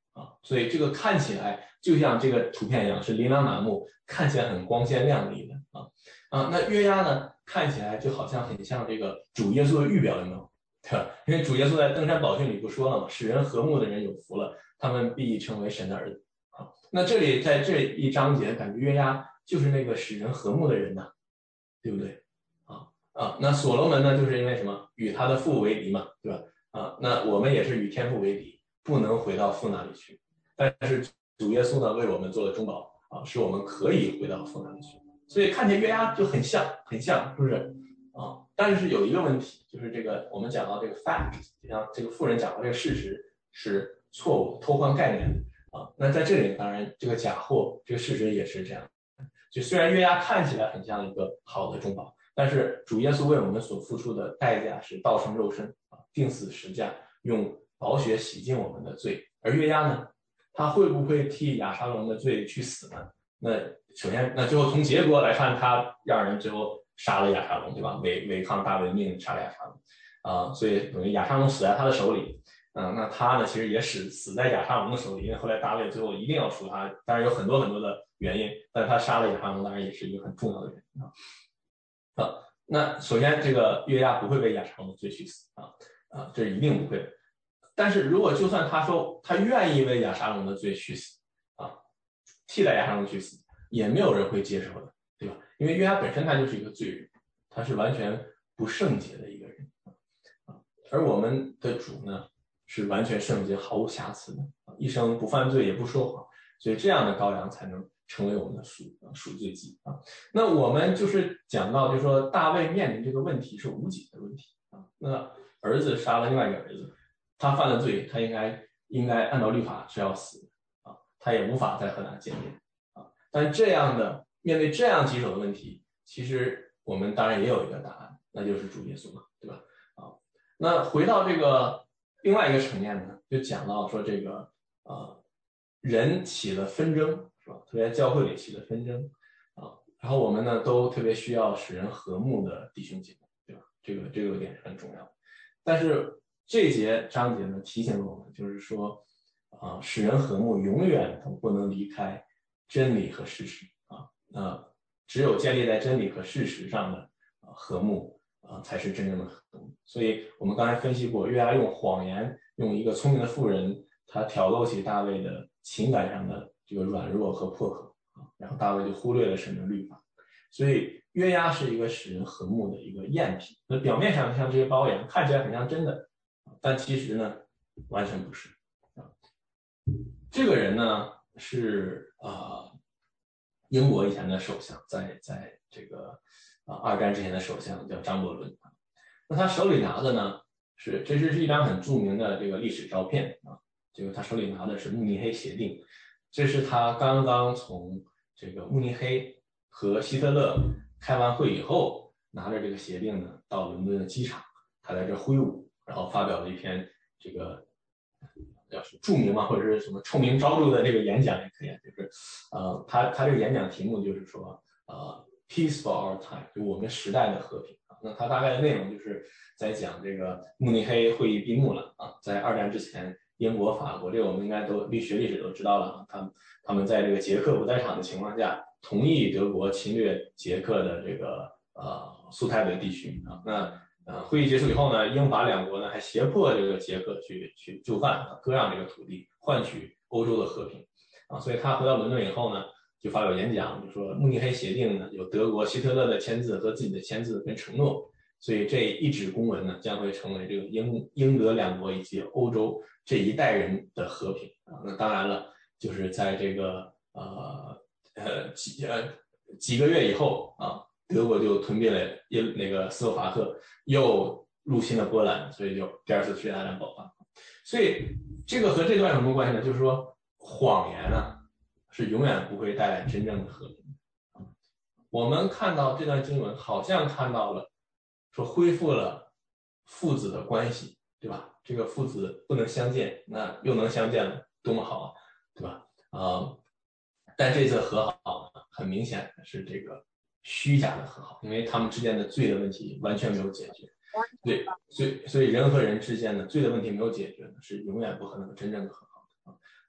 啊，所以这个看起来就像这个图片一样是琳琅满目，看起来很光鲜亮丽的啊啊。那约押呢，看起来就好像很像这个主耶稣的预表，有没有？对吧？因为主耶稣在登山宝训里不说了吗？使人和睦的人有福了，他们必成为神的儿子。啊，那这里在这一章节，感觉约押就是那个使人和睦的人呢，对不对？啊啊，那所罗门呢，就是因为什么？与他的父为敌嘛，对吧？啊，那我们也是与天父为敌，不能回到父那里去。但是主耶稣呢，为我们做了中保啊，使我们可以回到父那里去。所以看见约押就很像，很像，是不是？啊，但是有一个问题，就是这个我们讲到这个 fact， 就像这个富人讲到这个事实是错误、偷换概念的啊。那在这里，当然这个假货，这个事实也是这样。就虽然约押看起来很像一个好的中保，但是主耶稣为我们所付出的代价是道成肉身啊，钉死十架，用宝血洗净我们的罪。而约押呢，他会不会替亚沙龙的罪去死呢？那首先，那最后从结果来看，他让人最后杀了亚沙龙，对吧？违违抗大卫的命令杀了亚沙龙，啊、呃，所以等于亚沙龙死在他的手里，嗯、呃，那他呢其实也死死在亚沙龙的手里，因为后来大卫最后一定要赎他，当然有很多很多的原因，但他杀了亚沙龙，当然也是一个很重要的原因啊。啊，那首先这个约押不会被亚沙龙的罪去死啊啊，这是一定不会的。但是如果就算他说他愿意为亚沙龙的罪去死啊，替代亚沙龙去死，也没有人会接受的，对吧？因为约押本身他就是一个罪人，他是完全不圣洁的一个人啊。而我们的主呢，是完全圣洁、毫无瑕疵的，一生不犯罪也不说谎，所以这样的羔羊才能成为我们的赎赎罪祭啊。那我们就是讲到，就是说大卫面临这个问题是无解的问题啊。那儿子杀了另外一个儿子，他犯了罪，他应该应该按照律法是要死的啊，他也无法再和他见面啊。但这样的面对这样棘手的问题，其实我们当然也有一个答案，那就是主耶稣嘛，对吧？啊，那回到这个另外一个层面呢，就讲到说这个呃人起了纷争，是吧？特别教会里起了纷争啊，然后我们呢都特别需要使人和睦的弟兄姐妹，对吧？这个这个点是很重要的。但是这节章节呢提醒了我们，就是说啊、呃，使人和睦永远都不能离开真理和事实啊，那只有建立在真理和事实上的、呃、和睦啊、呃，才是真正的和睦。所以我们刚才分析过，约押用谎言，用一个聪明的妇人，他挑逗起大卫的情感上的这个软弱和破口啊，然后大卫就忽略了神的律法。所以约押是一个使人和睦的一个赝品，那表面上像这些羔羊看起来很像真的，但其实呢完全不是啊。这个人呢是啊、呃、英国以前的首相，在在这个啊、呃、二战之前的首相叫张伯伦，那他手里拿的呢是这是一张很著名的这个历史照片啊，这个他手里拿的是慕尼黑协定，这是他刚刚从这个慕尼黑和希特勒开完会以后，拿着这个协定呢，到伦敦的机场，他在这挥舞，然后发表了一篇这个叫是著名嘛，或者是什么臭名昭著的这个演讲也可以，就是呃，他他这个演讲题目就是说呃 ，Peace for our time， 就我们时代的和平啊。那他大概的内容就是在讲这个慕尼黑会议闭幕了啊，在二战之前。英国、法国，这个我们应该都历学历史都知道了啊。他们他们在这个捷克不在场的情况下，同意德国侵略捷克的这个呃苏台北地区啊。那呃会议结束以后呢，英法两国呢还胁迫这个捷克去去就范啊，割让这个土地，换取欧洲的和平啊。所以他回到伦敦以后呢，就发表演讲，就说慕尼黑协定呢有德国希特勒的签字和自己的签字跟承诺。所以这一纸公文呢，将会成为这个英英德两国以及欧洲这一代人的和平啊。那当然了，就是在这个呃呃几呃几个月以后啊，德国就吞并了那个斯洛伐克，又入侵了波兰，所以就第二次世界大战爆发。所以这个和这段有什么关系呢？就是说谎言呢是永远不会带来真正的和平。我们看到这段经文，好像看到了。说恢复了父子的关系，对吧？这个父子不能相见，那又能相见了，多么好啊，对吧？啊、呃，但这次和好呢，很明显是这个虚假的和好，因为他们之间的罪的问题完全没有解决。对，所以所以人和人之间的罪的问题没有解决呢，是永远不可能真正的和好的啊。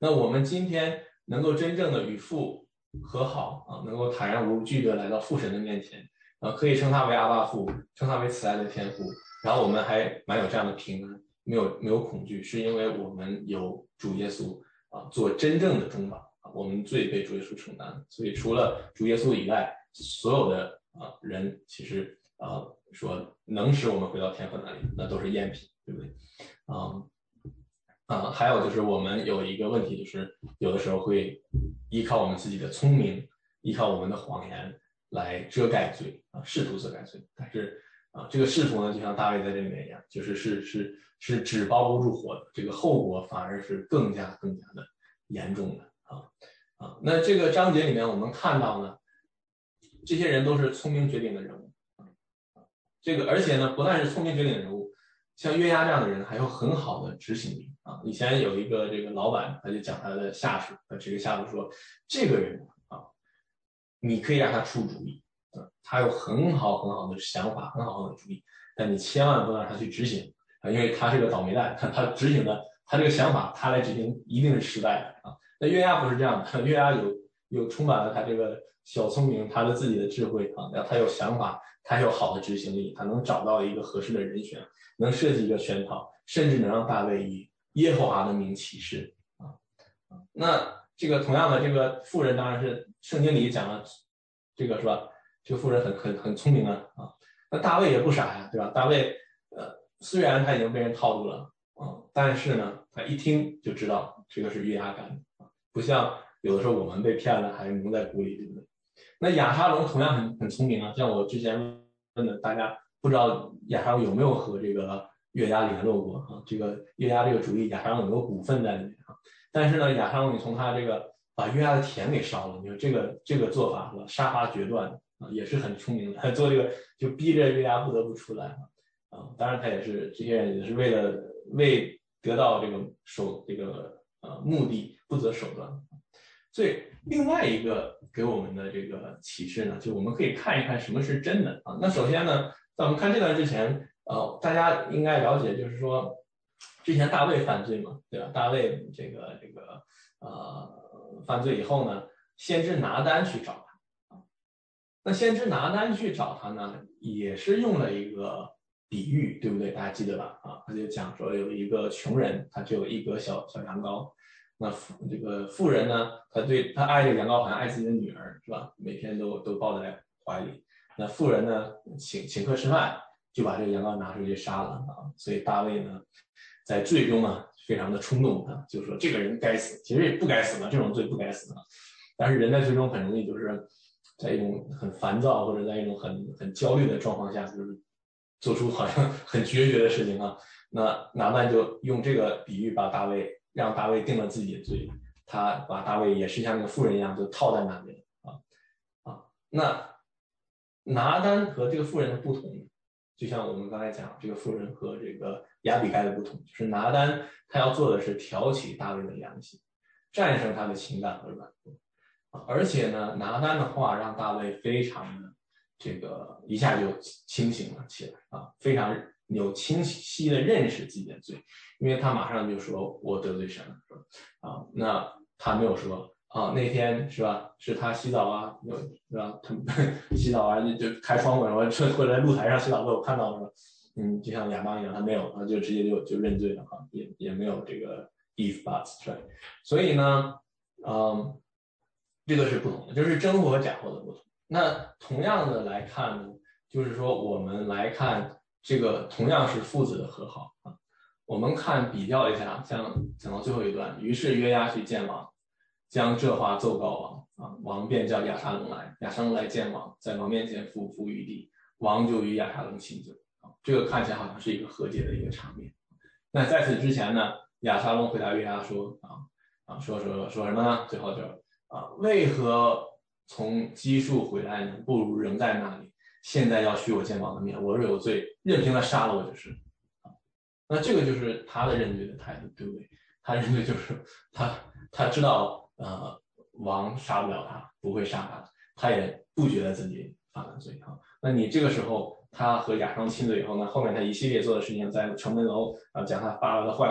那我们今天能够真正的与父和好啊，能够坦然无惧的来到父神的面前啊，可以称他为阿爸父，称他为慈爱的天父，然后我们还蛮有这样的平安，没有没有恐惧，是因为我们有主耶稣啊做真正的中保啊，我们罪被主耶稣承担，所以除了主耶稣以外，所有的啊人其实啊说能使我们回到天父那里，那都是赝品，对不对？啊。啊，还有就是我们有一个问题，就是有的时候会依靠我们自己的聪明，依靠我们的谎言来遮盖罪啊，试图遮盖罪。但是啊，这个试图呢，就像大卫在这里面一样，就是是是是纸包不住火的，这个后果反而是更加更加的严重的啊啊。那这个章节里面我们看到呢，这些人都是聪明绝顶的人物啊，这个而且呢，不但是聪明绝顶的人物。像约押这样的人还有很好的执行力啊！以前有一个这个老板，他就讲他的下属，他这个下属说，这个人啊，你可以让他出主意，啊，他有很好很好的想法，很好很好的主意，但你千万不能让他去执行啊，因为他是个倒霉蛋，他他执行的，他这个想法他来执行一定是失败的啊。那约押不是这样的，约押有有充满了他这个小聪明，他的自己的智慧啊，然后他有想法，他有好的执行力，他能找到一个合适的人选。能设计一个圈套，甚至能让大卫以耶和华的名起誓啊！那这个同样的，这个妇人当然是圣经里讲了，这个是吧？这个妇人很很很聪明啊啊！那大卫也不傻呀，对吧？大卫呃，虽然他已经被人套路了啊，但是呢，他一听就知道这个是约押干的啊，不像有的时候我们被骗了还蒙在鼓里，对不对？那亚沙龙同样很很聪明啊，像我之前问的大家。不知道亚沙龙有没有和这个约押联络过啊？这个约押这个主意，亚沙龙有没有股份在里面啊？但是呢，亚沙龙你从他这个把约押的田给烧了，你说这个这个做法是吧？杀伐决断啊，也是很聪明的。他做这个就逼着约押不得不出来啊。啊，当然他也是这些人也是为了为得到这个手这个呃目的不择手段。所以另外一个给我们的这个启示呢，就我们可以看一看什么是真的啊。那首先呢。在我们看这段之前，呃，大家应该了解，就是说，之前大卫犯罪嘛，对吧？大卫这个这个呃犯罪以后呢，先知拿单去找他啊。那先知拿单去找他呢，也是用了一个比喻，对不对？大家记得吧？啊，他就讲说有一个穷人，他只有一格小小羊羔，那这个富人呢，他对他爱这个羊羔好像爱自己的女儿，是吧？每天都都抱在怀里。那富人呢，请请客吃饭，就把这个羊羔拿出去杀了啊！所以大卫呢，在罪中啊，非常的冲动啊，就说这个人该死，其实也不该死嘛，这种罪不该死啊。但是人在最终很容易就是在一种很烦躁或者在一种很很焦虑的状况下，就是做出好像很决绝的事情啊。那拿单就用这个比喻把大卫让大卫定了自己的罪，他把大卫也是像那个妇人一样就套在那边啊啊那。拿单和这个妇人的不同，就像我们刚才讲，这个妇人和这个亚比该的不同，就是拿单他要做的是挑起大卫的良心，战胜他的情感和软弱，而且呢，拿单的话让大卫非常的这个一下就清醒了起来啊，非常有清晰的认识自己的罪，因为他马上就说我得罪神了，啊，那他没有说。啊，那天是吧？是他洗澡啊，有是吧？他洗澡啊，就就开窗户，然后车或者在露台上洗澡被我看到了，嗯，就像亚当一样，他没有，他就直接就就认罪了哈，也也没有这个 if buts， right？ 所以呢，嗯，这个是不同的，就是真货和假货的不同。那同样的来看呢，就是说我们来看这个同样是父子的和好啊，我们看比较一下，像讲到最后一段，于是约押去见王。将这话奏告王啊，王便叫亚沙龙来，亚沙龙来见王，在王面前伏伏于地，王就与亚沙龙亲嘴啊，这个看起来好像是一个和解的一个场面。那在此之前呢，亚沙龙回答约押说啊啊说说说什么呢？最后就啊，为何从基述回来呢？不如仍在那里。现在要许我见王的面，我若有罪，任凭他杀了我就是啊。那这个就是他的认罪的态度，对不对？他认罪就是他他知道。呃，王杀不了他，不会杀他，他也不觉得自己犯了罪啊。那你这个时候，他和亚当亲嘴以后呢，后面他一系列做的事情，在城门楼啊讲他爸爸的坏话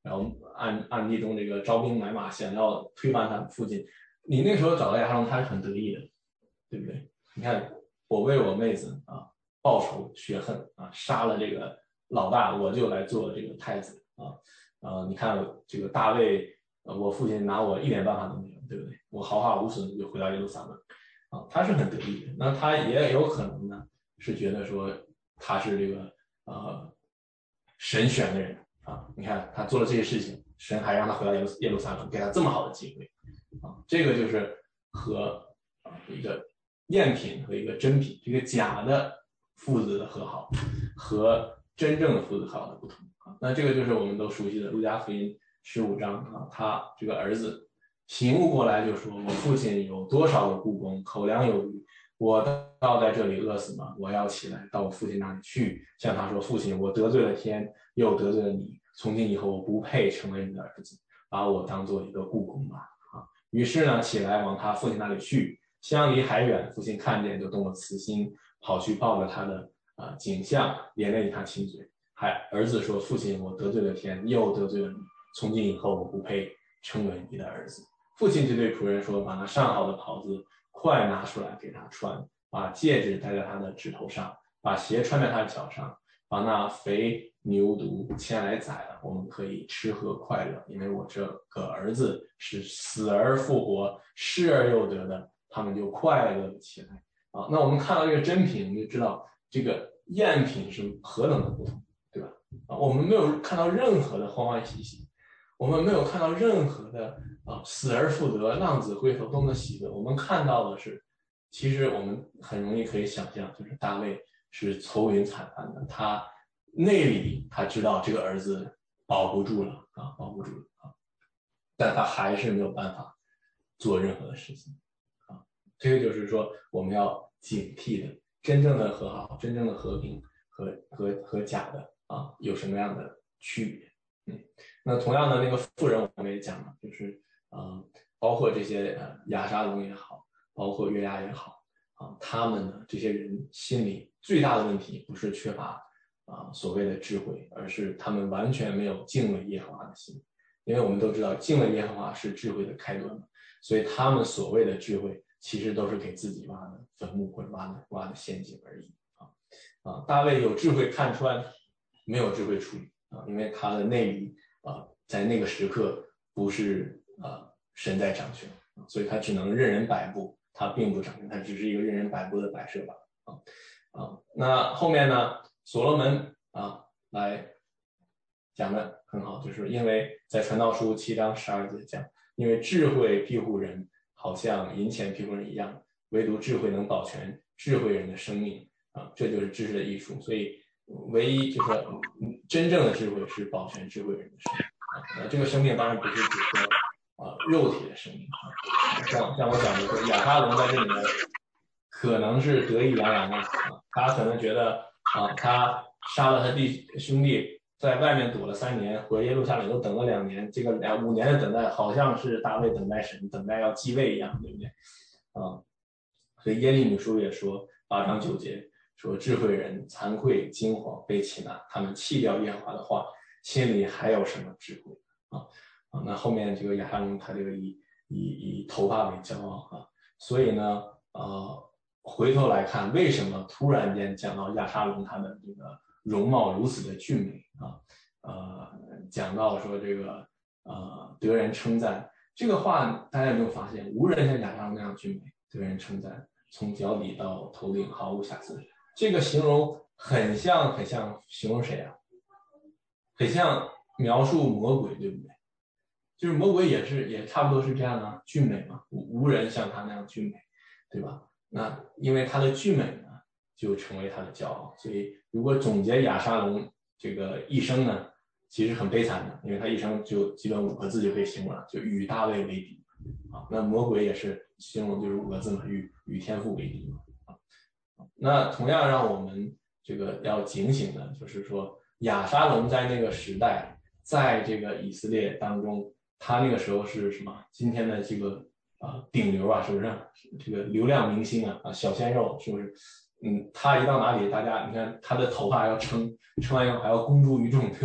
然后暗暗地中这个招兵买马，想要推翻他父亲。你那时候找到亚沙龙，他是很得意的，对不对？你看，我为我妹子啊报仇雪恨啊，杀了这个老大，我就来做这个太子啊。呃，你看这个大卫，呃，我父亲拿我一点办法都没有，对不对？我毫发无损就回到耶路撒冷啊，他是很得意的。那他也有可能呢，是觉得说他是这个呃神选的人啊。你看他做了这些事情，神还让他回到耶路耶路撒冷，给他这么好的机会啊。这个就是和啊一个赝品和一个真品，这个假的父子的和好和真正的父子和好的不同啊。那这个就是我们都熟悉的路加福音十五章啊，他这个儿子醒悟过来就说：“我父亲有多少个雇工，口粮有余，我倒在这里饿死吗？我要起来到我父亲那里去，向他说：父亲，我得罪了天，又得罪了你，从今以后我不配成为你的儿子，把我当做一个雇工吧。”啊，于是呢，起来往他父亲那里去。相离还远，父亲看见就动了慈心，跑去抱着他的啊、呃、颈项，连累他亲嘴。还儿子说：“父亲，我得罪了天，又得罪了你，从今以后我不配称为你的儿子。”父亲就对仆人说：“把那上好的袍子快拿出来给他穿，把戒指戴在他的指头上，把鞋穿在他的脚上，把那肥牛犊牵来宰了，我们可以吃喝快乐，因为我这个儿子是死而复活，失而又得的。”他们就快乐起来啊！那我们看到这个真品，我们就知道这个赝品是何等的不同，对吧？啊，我们没有看到任何的欢欢喜喜，我们没有看到任何的啊死而复得、浪子回头多么喜乐。我们看到的是，其实我们很容易可以想象，就是大卫是愁云惨淡的，他内里他知道这个儿子保不住了啊，保不住了啊，但他还是没有办法做任何的事情。这个就是说，我们要警惕的，真正的和好、真正的和平和和和假的啊，有什么样的区别？嗯，那同样的那个富人，我们也讲了，就是啊，包括这些呃亚沙龙也好，包括约押也好啊，他们呢这些人心里最大的问题不是缺乏啊所谓的智慧，而是他们完全没有敬畏耶和华的心。因为我们都知道，敬畏耶和华是智慧的开端嘛，所以他们所谓的智慧，其实都是给自己挖的坟墓或者挖的挖的陷阱而已啊啊！大卫有智慧看穿，没有智慧处理啊，因为他的内里啊，在那个时刻不是啊神在掌权，所以他只能任人摆布，他并不掌权，他只是一个任人摆布的摆设吧啊啊！那后面呢，所罗门啊来讲的很好，就是因为在传道书七章十二节讲，因为智慧庇护人，好像银钱庇护人一样，唯独智慧能保全智慧人的生命啊，这就是知识的艺术。所以，唯一就是说，真正的智慧是保全智慧人的生命啊。这个生命当然不是指说啊肉体的生命啊，像像我讲的说，亚沙龙在这里面可能是得意洋洋的啊，他可能觉得啊，他杀了他弟兄弟。在外面躲了三年，回耶路撒冷又等了两年，这个两五年的等待，好像是大卫等待神，等待要继位一样，对不对？啊，所以耶利米书也说八章九节说，智慧人惭愧惊惶被弃拿，他们弃掉耶和华的话，心里还有什么智慧啊？啊，那后面这个亚沙龙他这个以以以头发为骄傲啊，所以呢，呃，回头来看，为什么突然间讲到亚沙龙他的这个容貌如此的俊美啊，呃，讲到说这个呃得人称赞，这个话大家有没有发现，无人像亚沙龙那样俊美，得人称赞，从脚底到头顶毫无瑕疵。这个形容很像很像形容谁啊？很像描述魔鬼，对不对？就是魔鬼也是也差不多是这样啊，俊美嘛，无人像他那样俊美，对吧？那因为他的俊美呢，就成为他的骄傲。所以如果总结亚沙龙这个一生呢，其实很悲惨的，因为他一生就基本五个字就可以形容了，就与大卫为敌啊。那魔鬼也是形容就是五个字嘛，与与天父为敌嘛啊。那同样让我们这个要警醒的，就是说亚沙龙在那个时代，在这个以色列当中，他那个时候是什么？今天的这个啊顶流啊，是不是？这个流量明星啊，啊小鲜肉，是不是？嗯，他一到哪里，大家你看他的头发要撑，撑完以后还要公诸于众，对不对？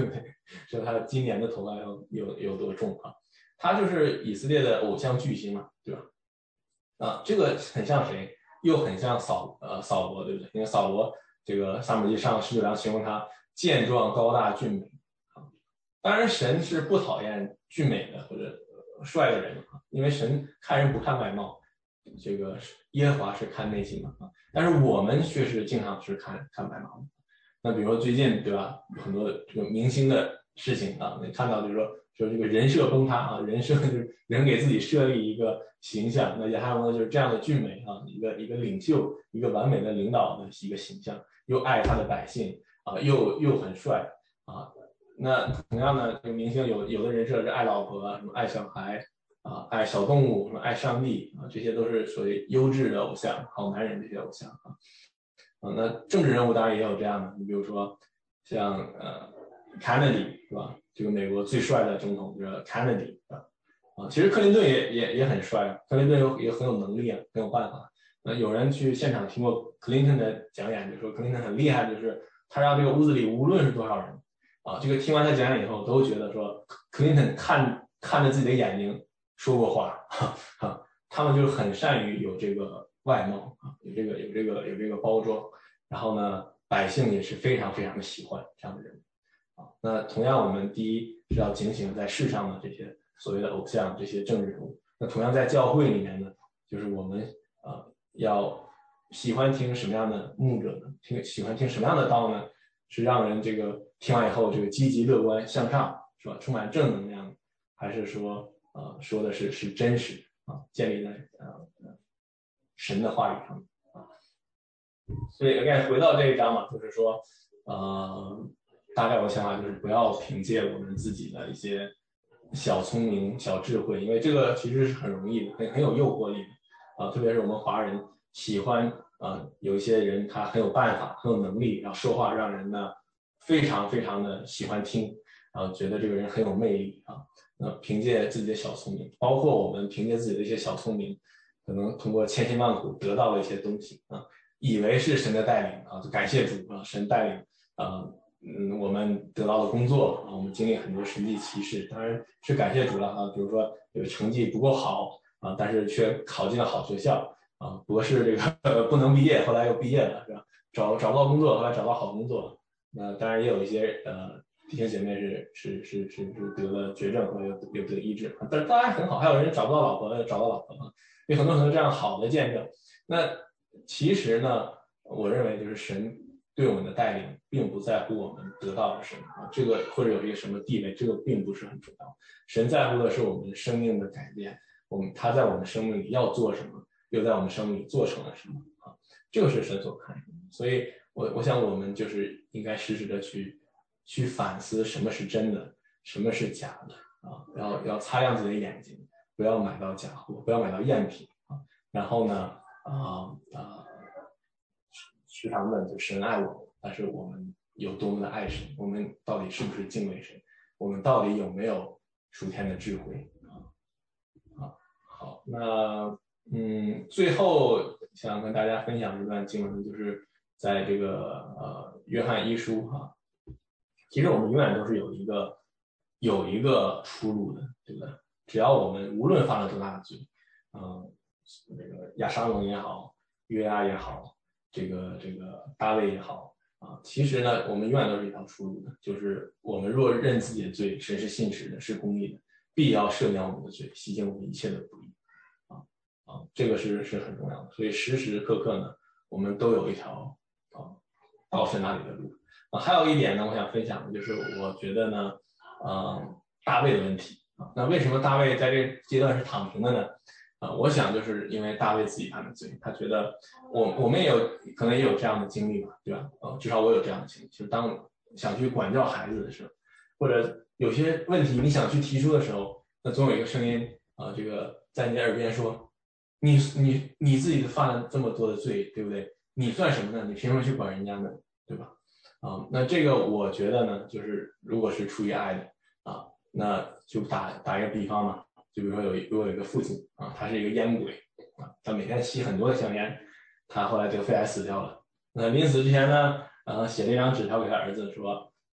说他今年的头发有有有多重啊？他就是以色列的偶像巨星嘛，对吧？啊，这个很像谁？又很像扫呃扫罗，对不对？因为扫罗这个撒母耳记上十九章形容他健壮高大俊美啊。当然，神是不讨厌俊美的或者帅的人啊，因为神看人不看外貌，这个耶和华是看内心嘛啊。但是我们却是经常是看看外貌。那比如说最近对吧，有很多这个明星的事情啊，你看到就是说说这个人设崩塌啊，人设就是人给自己设立一个形象，那亚哈龙就是这样的俊美啊，一个一个领袖，一个完美的领导的一个形象，又爱他的百姓啊，又又很帅啊。那同样呢，这个明星有有的人设是爱老婆，什么爱小孩啊，爱小动物，什么爱上帝啊，这些都是属于优质的偶像，好男人这些偶像啊。啊，那政治人物当然也有这样的，你比如说像呃 Kennedy 是吧？这个美国最帅的总统就是 Kennedy 啊，啊，其实克林顿也也也很帅，克林顿有也很有能力啊，很有办法。那有人去现场听过克林顿的讲演，就说克林顿很厉害，就是他让这个屋子里无论是多少人啊，这个听完他讲演以后，都觉得说克林顿看看着自己的眼睛说过话，哈哈，他们就很善于有这个外貌啊，有这个有这个有这个包装，然后呢，百姓也是非常非常的喜欢这样的人啊。那同样，我们第一是要警醒在世上的这些所谓的偶像、这些政治人物。那同样在教会里面呢，就是我们呃要喜欢听什么样的牧者呢？听喜欢听什么样的道呢？是让人这个听完以后这个积极乐观向上，是吧？充满正能量，还是说呃说的是是真实啊，建立在呃神的话语上面啊？所以 again 回到这一章嘛，就是说呃大概我的想法就是不要凭借我们自己的一些小聪明、小智慧，因为这个其实是很容易的，很很有诱惑力的啊、呃，特别是我们华人喜欢啊、呃，有一些人他很有办法、很有能力，然后说话让人呢非常非常的喜欢听，然后觉得这个人很有魅力啊。那凭借自己的小聪明，包括我们凭借自己的一些小聪明，可能通过千辛万苦得到了一些东西啊，以为是神的带领啊，就感谢主啊，神带领啊。嗯，我们得到了工作啊，我们经历很多神迹奇事，当然是感谢主了啊。比如说有成绩不够好啊，但是却考进了好学校啊，博士这个、呃、不能毕业，后来又毕业了，是吧？找找不到工作，后来找到好工作。那当然也有一些呃弟兄姐妹是是是是是得了绝症或者有有得医治，但是当然很好，还有人找不到老婆找到老婆啊，有很多很多这样好的见证。那其实呢，我认为就是神对我们的带领，并不在乎我们得到了什么啊，这个或者有一个什么地位，这个并不是很重要。神在乎的是我们生命的改变，我们他在我们生命里要做什么，又在我们生命里做成了什么啊，这个是神所看重的。所以我我想我们就是应该时时的去去反思什么是真的，什么是假的啊，然后要擦亮自己的眼睛，不要买到假货，不要买到赝品啊。然后呢，啊、呃、啊。呃时常问，就神爱我们，但是我们有多么的爱神？我们到底是不是敬畏神？我们到底有没有属天的智慧啊？好，好，那嗯，最后想跟大家分享一段经文，就是在这个呃约翰一书哈、啊。其实我们永远都是有一个有一个出路的，对不对？只要我们无论犯了多大的罪，嗯、呃，那个亚沙龙也好，约押也好。这个这个大卫也好啊，其实呢，我们永远都是一条出路的，就是我们若认自己的罪，神是信实的，是公义的，必要赦免我们的罪，洗净我们一切的不义啊啊，这个是是很重要的。所以时时刻刻呢，我们都有一条啊到神那里的路啊。还有一点呢，我想分享的就是，我觉得呢，呃，大卫的问题啊，那为什么大卫在这个阶段是躺平的呢？啊、呃，我想就是因为大卫自己犯的罪，他觉得我我们也有可能也有这样的经历吧，对吧？呃，至少我有这样的经历，就是当想去管教孩子的时候，或者有些问题你想去提出的时候，那总有一个声音啊、呃，这个在你耳边说，你你你自己犯了这么多的罪，对不对？你算什么呢？你凭什么去管人家呢？对吧？啊、呃，那这个我觉得呢，就是如果是出于爱的啊、呃，那就打打一个比方嘛。就比如说有如果有一个父亲啊，他是一个烟鬼啊，他每天吸很多的香烟，他后来得肺癌死掉了。那临死之前呢，呃，写了一张纸条给他儿子说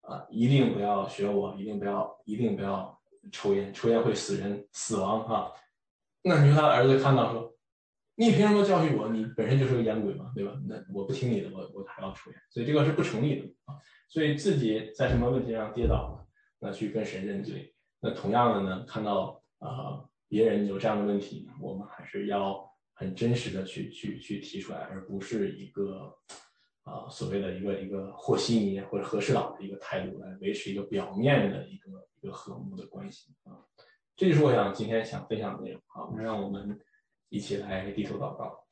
啊，一定不要学我，一定不要，一定不要抽烟，抽烟会死人死亡啊。那你说他儿子看到说，你凭什么教训我？你本身就是个烟鬼嘛，对吧？那我不听你的，我我还要抽烟，所以这个是不成立的啊。所以自己在什么问题上跌倒了，那去跟神认罪。那同样的呢，看到啊、呃、别人有这样的问题，我们还是要很真实的去去去提出来，而不是一个啊、呃、所谓的一个一个和稀泥或者和事佬的一个态度来维持一个表面的一个一个和睦的关系啊。这就是我想今天想分享的内容啊。那让我们一起来低头祷告。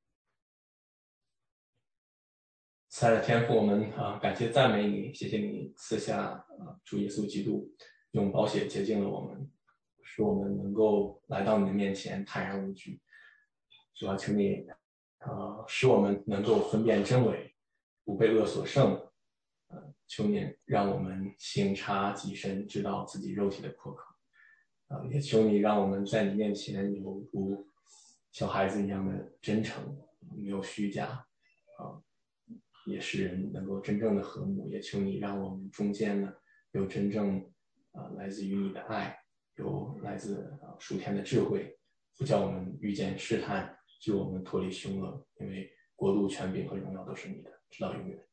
慈爱的天父，我们啊感谢赞美你，谢谢你赐下啊主耶稣基督用宝血洁净了我们，使我们能够来到你的面前坦然无惧。主要求你啊使我们能够分辨真伪，不被恶所胜。呃，求你让我们省察己身，知道自己肉体的破口。啊，也求你让我们在你面前有如小孩子一样的真诚，没有虚假，啊，也使人能够真正的和睦。也求你让我们中间呢有真正啊、呃、来自于你的爱，有来自啊属天的智慧，不叫我们遇见试探，救我们脱离凶恶，因为国度、权柄和荣耀都是你的，直到永远。